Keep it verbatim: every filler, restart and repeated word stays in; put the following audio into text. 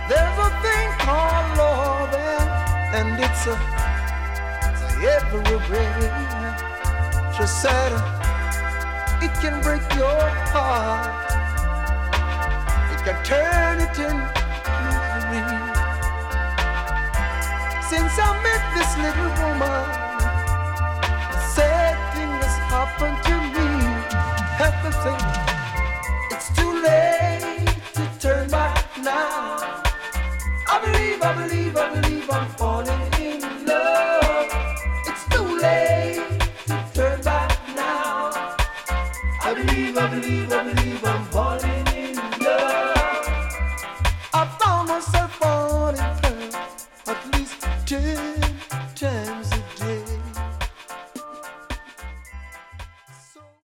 There's a thing called love, and, and it's a, it's a everywhere. She said it can break your heart, it can turn it into misery. Since I met this little woman, sad thing has happened to me. Have to say, it's too late to turn back now. I believe, I believe, I believe I'm falling in love. It's too late to turn back now. I believe, I believe, I believe I'm falling in love. I found myself falling, at least ten.